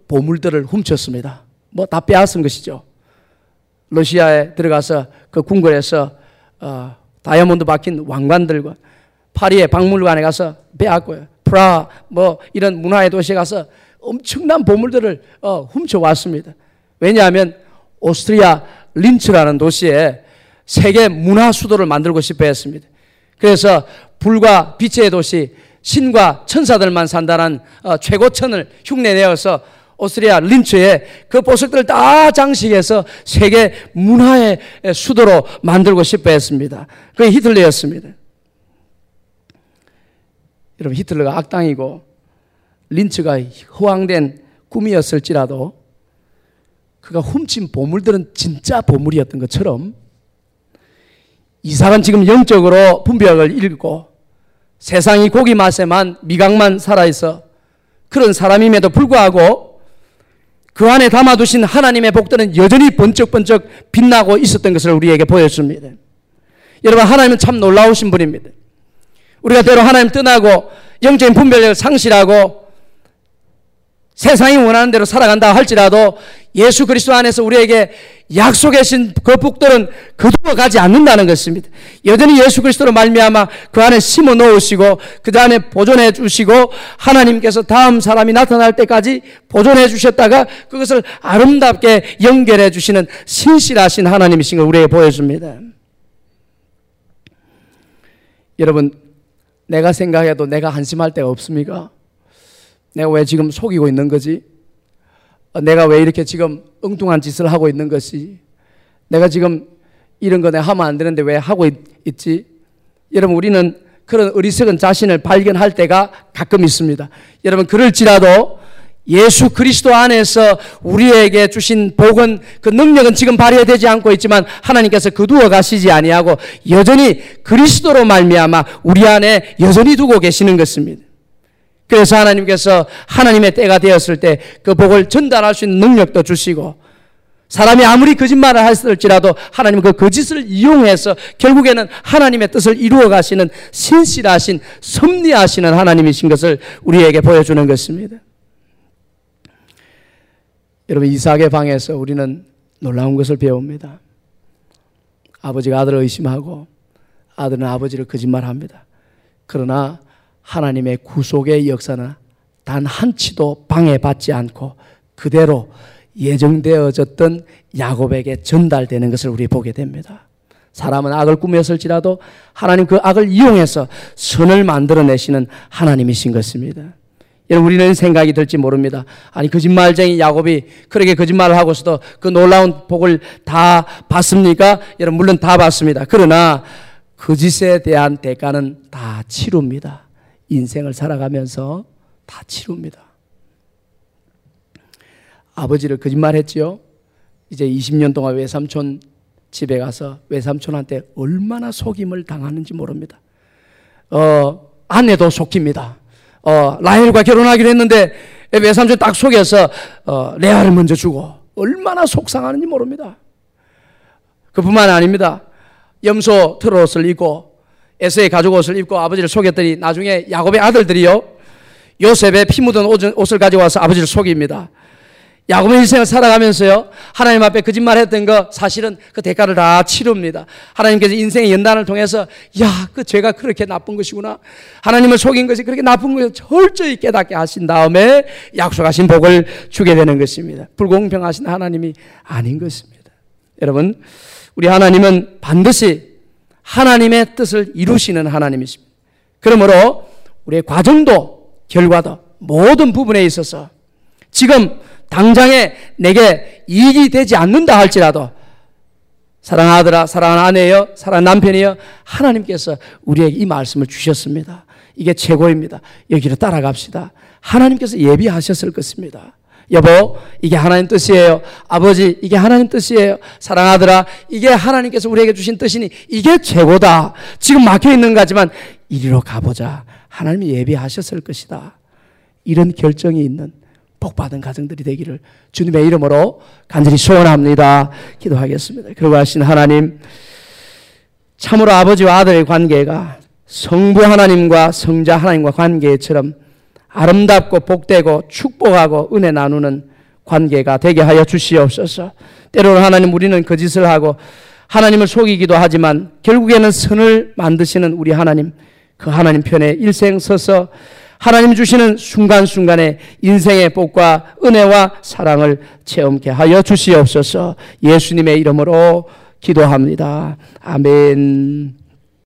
보물들을 훔쳤습니다. 뭐 다 빼앗은 것이죠. 러시아에 들어가서 그 궁궐에서 다이아몬드 박힌 왕관들과 파리의 박물관에 가서 빼앗고요. 프라하 뭐 이런 문화의 도시에 가서 엄청난 보물들을 훔쳐왔습니다. 왜냐하면 오스트리아 린츠라는 도시에 세계 문화 수도를 만들고 싶어 했습니다. 그래서 불과 빛의 도시, 신과 천사들만 산다는 최고천을 흉내내어서 오스트리아 린츠에 그 보석들을 다 장식해서 세계 문화의 수도로 만들고 싶어 했습니다. 그게 히틀러였습니다. 여러분, 히틀러가 악당이고 린츠가 허황된 꿈이었을지라도 그가 훔친 보물들은 진짜 보물이었던 것처럼 이삭은 지금 영적으로 분별을 잃고 세상이 고기 맛에만 미각만 살아있어 그런 사람임에도 불구하고 그 안에 담아두신 하나님의 복들은 여전히 번쩍번쩍 빛나고 있었던 것을 우리에게 보여줍니다. 여러분, 하나님은 참 놀라우신 분입니다. 우리가 때로 하나님 떠나고 영적인 분별력을 상실하고 세상이 원하는 대로 살아간다 할지라도 예수 그리스도 안에서 우리에게 약속해 주신 그 복들은 거두어 가지 않는다는 것입니다. 여전히 예수 그리스도로 말미암아 그 안에 심어 놓으시고 그 안에 보존해 주시고 하나님께서 다음 사람이 나타날 때까지 보존해 주셨다가 그것을 아름답게 연결해 주시는 신실하신 하나님이신 걸 우리에게 보여줍니다. 여러분, 내가 생각해도 내가 한심할 때가 없습니까? 내가 왜 지금 속이고 있는 거지? 내가 왜 이렇게 지금 엉뚱한 짓을 하고 있는 것이? 내가 지금 이런 거 내가 하면 안 되는데 왜 하고 있지? 여러분, 우리는 그런 어리석은 자신을 발견할 때가 가끔 있습니다. 여러분, 그럴지라도 예수 그리스도 안에서 우리에게 주신 복은 그 능력은 지금 발휘되지 않고 있지만 하나님께서 거두어 가시지 아니하고 여전히 그리스도로 말미암아 우리 안에 여전히 두고 계시는 것입니다. 그래서 하나님께서 하나님의 때가 되었을 때 그 복을 전달할 수 있는 능력도 주시고 사람이 아무리 거짓말을 했을지라도 하나님은 그 거짓을 이용해서 결국에는 하나님의 뜻을 이루어 가시는 신실하신 섭리하시는 하나님이신 것을 우리에게 보여주는 것입니다. 여러분, 이삭의 방에서 우리는 놀라운 것을 배웁니다. 아버지가 아들을 의심하고 아들은 아버지를 거짓말합니다. 그러나 하나님의 구속의 역사는 단 한치도 방해받지 않고 그대로 예정되어졌던 야곱에게 전달되는 것을 우리 보게 됩니다. 사람은 악을 꾸몄을지라도 하나님 그 악을 이용해서 선을 만들어내시는 하나님이신 것입니다. 여러분, 우리는 생각이 들지 모릅니다. 아니, 거짓말쟁이 야곱이 그렇게 거짓말을 하고서도 그 놀라운 복을 다 받습니까? 여러분, 물론 다 받습니다. 그러나 거짓에 대한 대가는 다 치릅니다. 인생을 살아가면서 다 치릅니다. 아버지를 거짓말했지요. 이제 20년 동안 외삼촌 집에 가서 외삼촌한테 얼마나 속임을 당하는지 모릅니다. 아내도 속입니다. 라헬과 결혼하기로 했는데 외삼촌 딱 속여서 레아를 먼저 주고 얼마나 속상하는지 모릅니다. 그뿐만 아닙니다. 염소 털옷을 입고 에서의 가죽 옷을 입고 아버지를 속였더니 나중에 야곱의 아들들이요, 요셉의 피 묻은 옷을 가지고 와서 아버지를 속입니다. 야곱의 인생을 살아가면서요, 하나님 앞에 거짓말했던 거 사실은 그 대가를 다 치릅니다. 하나님께서 인생의 연단을 통해서 그 죄가 그렇게 나쁜 것이구나, 하나님을 속인 것이 그렇게 나쁜 것을 철저히 깨닫게 하신 다음에 약속하신 복을 주게 되는 것입니다. 불공평하신 하나님이 아닌 것입니다. 여러분, 우리 하나님은 반드시 하나님의 뜻을 이루시는 하나님이십니다. 그러므로 우리의 과정도 결과도 모든 부분에 있어서 지금 당장에 내게 이익이 되지 않는다 할지라도 사랑하는 아들아, 사랑하는 아내여, 사랑하는 남편이여, 하나님께서 우리에게 이 말씀을 주셨습니다. 이게 최고입니다. 여기로 따라갑시다. 하나님께서 예비하셨을 것입니다. 여보, 이게 하나님 뜻이에요. 아버지, 이게 하나님 뜻이에요. 사랑하더라, 이게 하나님께서 우리에게 주신 뜻이니 이게 최고다. 지금 막혀있는 거지만 이리로 가보자. 하나님이 예비하셨을 것이다. 이런 결정이 있는 복받은 가정들이 되기를 주님의 이름으로 간절히 소원합니다. 기도하겠습니다. 그러고 하신 하나님, 참으로 아버지와 아들의 관계가 성부 하나님과 성자 하나님과 관계처럼 아름답고 복되고 축복하고 은혜 나누는 관계가 되게 하여 주시옵소서. 때로는 하나님, 우리는 거짓을 하고 하나님을 속이기도 하지만 결국에는 선을 만드시는 우리 하나님, 그 하나님 편에 일생 서서 하나님 주시는 순간순간의 인생의 복과 은혜와 사랑을 체험케 하여 주시옵소서. 예수님의 이름으로 기도합니다. 아멘.